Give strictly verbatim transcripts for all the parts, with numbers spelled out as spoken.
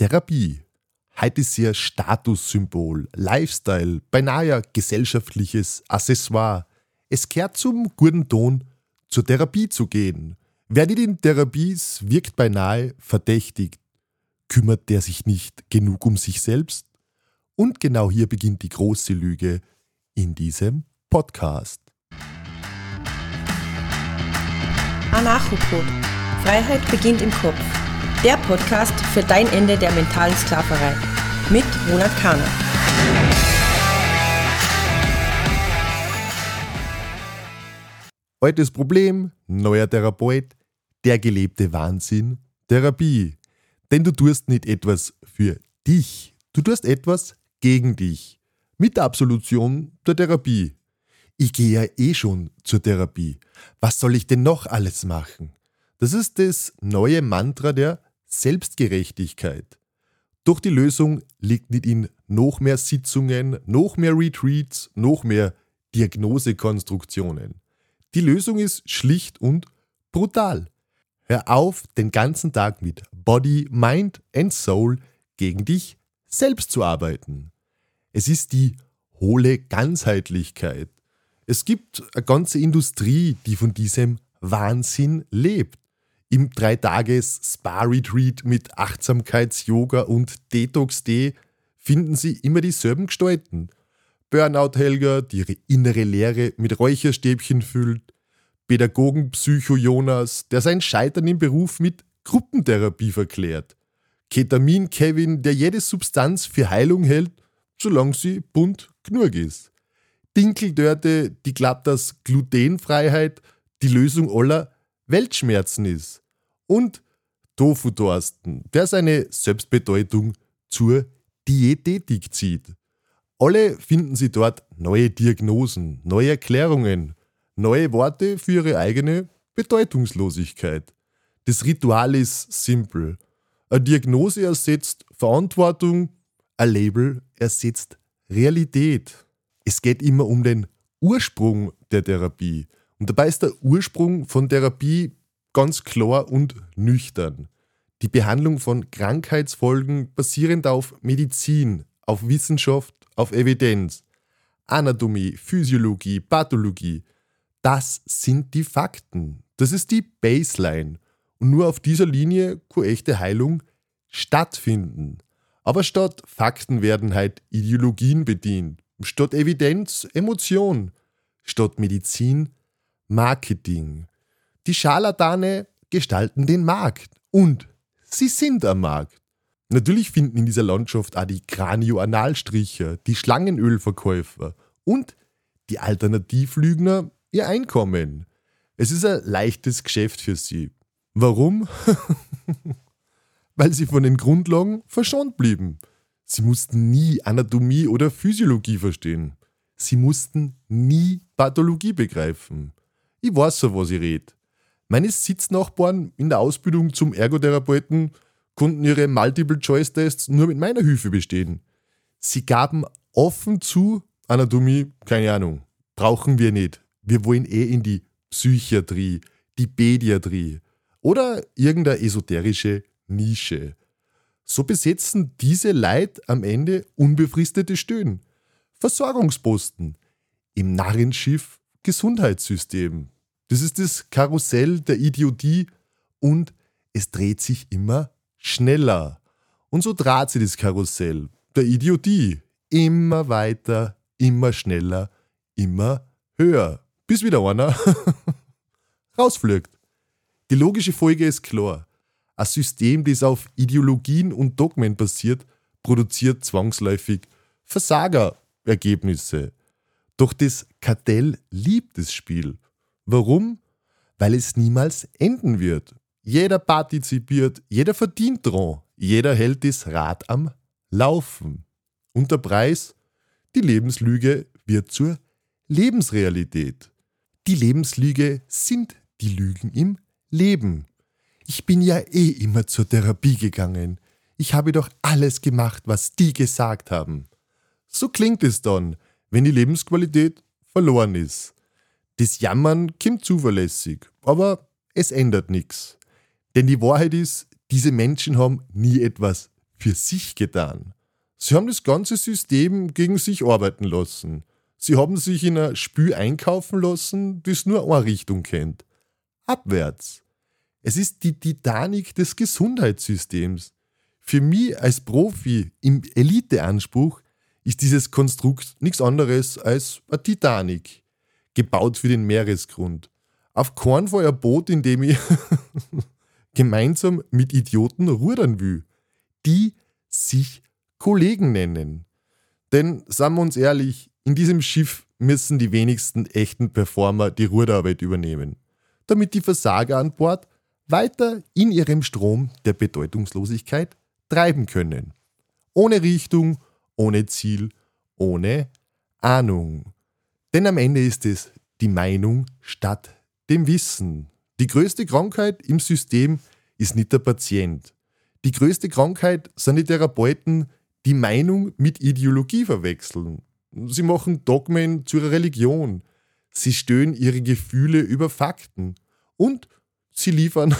Therapie. Heute ist sie ein Statussymbol, Lifestyle, beinahe ein gesellschaftliches Accessoire. Es gehört zum guten Ton, zur Therapie zu gehen. Wer nicht in Therapie ist, wirkt beinahe verdächtig. Kümmert der sich nicht genug um sich selbst? Und genau hier beginnt die große Lüge in diesem Podcast. Anarchopod. Freiheit beginnt im Kopf. Der Podcast für dein Ende der mentalen Sklaverei. Mit Ronald Kahner. Altes Problem, neuer Therapeut, der gelebte Wahnsinn, Therapie. Denn du tust nicht etwas für dich, du tust etwas gegen dich. Mit der Absolution der Therapie. Ich gehe ja eh schon zur Therapie. Was soll ich denn noch alles machen? Das ist das neue Mantra der Selbstgerechtigkeit. Doch die Lösung liegt nicht in noch mehr Sitzungen, noch mehr Retreats, noch mehr Diagnosekonstruktionen. Die Lösung ist schlicht und brutal. Hör auf, den ganzen Tag mit Body, Mind and Soul gegen dich selbst zu arbeiten. Es ist die hohle Ganzheitlichkeit. Es gibt eine ganze Industrie, die von diesem Wahnsinn lebt. Im Drei-Tages-Spa-Retreat mit Achtsamkeits-Yoga und Detox-D finden Sie immer dieselben Gestalten. Burnout-Helga, die ihre innere Leere mit Räucherstäbchen füllt. Pädagogen-Psycho-Jonas, der sein Scheitern im Beruf mit Gruppentherapie verklärt. Ketamin-Kevin, der jede Substanz für Heilung hält, solange sie bunt genug ist. Dinkeldörte, die glaubt, dass Glutenfreiheit die Lösung aller Weltschmerzen ist. Und Tofu-Thorsten, der seine Selbstbedeutung zur Diätetik zieht. Alle finden sie dort neue Diagnosen, neue Erklärungen, neue Worte für ihre eigene Bedeutungslosigkeit. Das Ritual ist simpel. Eine Diagnose ersetzt Verantwortung, ein Label ersetzt Realität. Es geht immer um den Ursprung der Therapie. Und dabei ist der Ursprung von Therapie ganz klar und nüchtern. Die Behandlung von Krankheitsfolgen basierend auf Medizin, auf Wissenschaft, auf Evidenz. Anatomie, Physiologie, Pathologie. Das sind die Fakten. Das ist die Baseline. Und nur auf dieser Linie kann echte Heilung stattfinden. Aber statt Fakten werden halt Ideologien bedient. Statt Evidenz Emotion. Statt Medizin Marketing. Die Scharlatane gestalten den Markt. Und sie sind am Markt. Natürlich finden in dieser Landschaft auch die Kranioanalstricher, die Schlangenölverkäufer und die Alternativlügner ihr Einkommen. Es ist ein leichtes Geschäft für sie. Warum? Weil sie von den Grundlagen verschont blieben. Sie mussten nie Anatomie oder Physiologie verstehen. Sie mussten nie Pathologie begreifen. Ich weiß so, was ich rede. Meine Sitznachbarn in der Ausbildung zum Ergotherapeuten konnten ihre Multiple-Choice-Tests nur mit meiner Hilfe bestehen. Sie gaben offen zu, Anatomie, keine Ahnung, brauchen wir nicht. Wir wollen eh in die Psychiatrie, die Pädiatrie oder irgendeine esoterische Nische. So besetzen diese Leute am Ende unbefristete Stellen. Versorgungsposten im Narrenschiff Gesundheitssystem. Das ist das Karussell der Idiotie und es dreht sich immer schneller. Und so dreht sich das Karussell der Idiotie immer weiter, immer schneller, immer höher, bis wieder einer rausfliegt. Die logische Folge ist klar. Ein System, das auf Ideologien und Dogmen basiert, produziert zwangsläufig Versagerergebnisse. Doch das Kartell liebt das Spiel. Warum? Weil es niemals enden wird. Jeder partizipiert, jeder verdient dran, jeder hält das Rad am Laufen. Und der Preis? Die Lebenslüge wird zur Lebensrealität. Die Lebenslüge sind die Lügen im Leben. Ich bin ja eh immer zur Therapie gegangen. Ich habe doch alles gemacht, was die gesagt haben. So klingt es dann, wenn die Lebensqualität verloren ist. Das Jammern kommt zuverlässig, aber es ändert nichts. Denn die Wahrheit ist, diese Menschen haben nie etwas für sich getan. Sie haben das ganze System gegen sich arbeiten lassen. Sie haben sich in ein Spiel einkaufen lassen, das nur eine Richtung kennt. Abwärts. Es ist die Titanic des Gesundheitssystems. Für mich als Profi im Eliteanspruch ist dieses Konstrukt nichts anderes als eine Titanic, gebaut für den Meeresgrund. Auf keinen Fall ein Boot, in dem ich gemeinsam mit Idioten rudern will, die sich Kollegen nennen. Denn, sagen wir uns ehrlich, in diesem Schiff müssen die wenigsten echten Performer die Ruderarbeit übernehmen, damit die Versager an Bord weiter in ihrem Strom der Bedeutungslosigkeit treiben können. Ohne Richtung, ohne Ziel, ohne Ahnung. Denn am Ende ist es die Meinung statt dem Wissen. Die größte Krankheit im System ist nicht der Patient. Die größte Krankheit sind die Therapeuten, die Meinung mit Ideologie verwechseln. Sie machen Dogmen zu ihrer Religion. Sie stellen ihre Gefühle über Fakten. Und sie liefern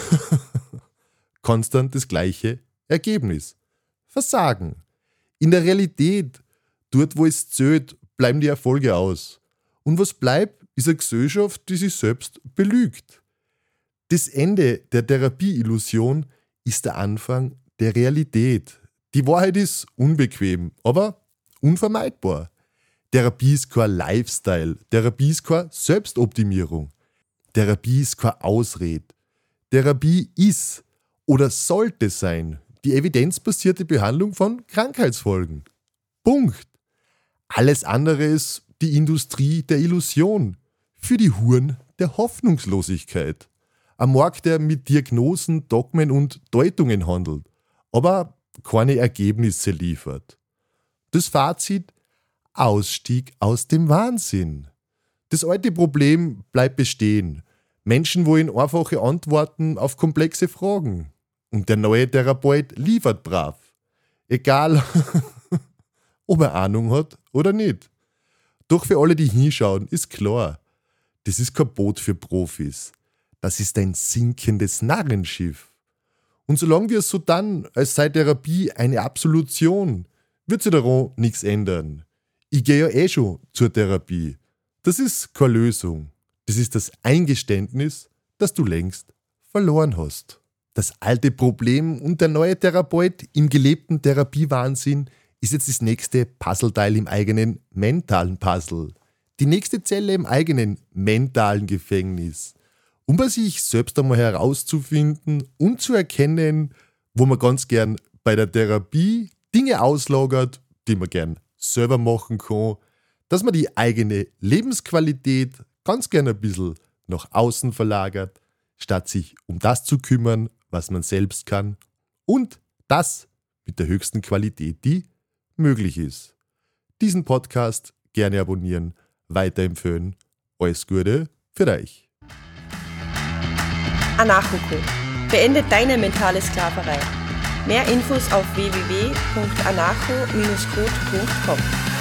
konstant das gleiche Ergebnis. Versagen. In der Realität, dort wo es zählt, bleiben die Erfolge aus. Und was bleibt, ist eine Gesellschaft, die sich selbst belügt. Das Ende der Therapieillusion ist der Anfang der Realität. Die Wahrheit ist unbequem, aber unvermeidbar. Therapie ist kein Lifestyle. Therapie ist keine Selbstoptimierung. Therapie ist keine Ausrede. Therapie ist oder sollte sein die evidenzbasierte Behandlung von Krankheitsfolgen. Punkt. Alles andere ist die Industrie der Illusion, für die Huren der Hoffnungslosigkeit. Ein Markt, der mit Diagnosen, Dogmen und Deutungen handelt, aber keine Ergebnisse liefert. Das Fazit: Ausstieg aus dem Wahnsinn. Das alte Problem bleibt bestehen. Menschen wollen einfache Antworten auf komplexe Fragen. Und der neue Therapeut liefert brav. Egal, ob er Ahnung hat oder nicht. Doch für alle, die hinschauen, ist klar, das ist kein Boot für Profis. Das ist ein sinkendes Narrenschiff. Und solange wir es so dann, als sei Therapie eine Absolution, wird sich daran nichts ändern. Ich gehe ja eh schon zur Therapie. Das ist keine Lösung. Das ist das Eingeständnis, dass du längst verloren hast. Das alte Problem und der neue Therapeut im gelebten Therapiewahnsinn ist jetzt das nächste Puzzleteil im eigenen mentalen Puzzle. Die nächste Zelle im eigenen mentalen Gefängnis. Um bei sich selbst einmal herauszufinden und zu erkennen, wo man ganz gern bei der Therapie Dinge auslagert, die man gern selber machen kann, dass man die eigene Lebensqualität ganz gern ein bisschen nach außen verlagert, statt sich um das zu kümmern, was man selbst kann, und das mit der höchsten Qualität, die möglich ist. Diesen Podcast gerne abonnieren, weiterempfehlen. Alles Gute für euch. Anarcho-Code. Beende deine mentale Sklaverei. Mehr Infos auf w w w punkt anarcho Bindestrich code punkt com.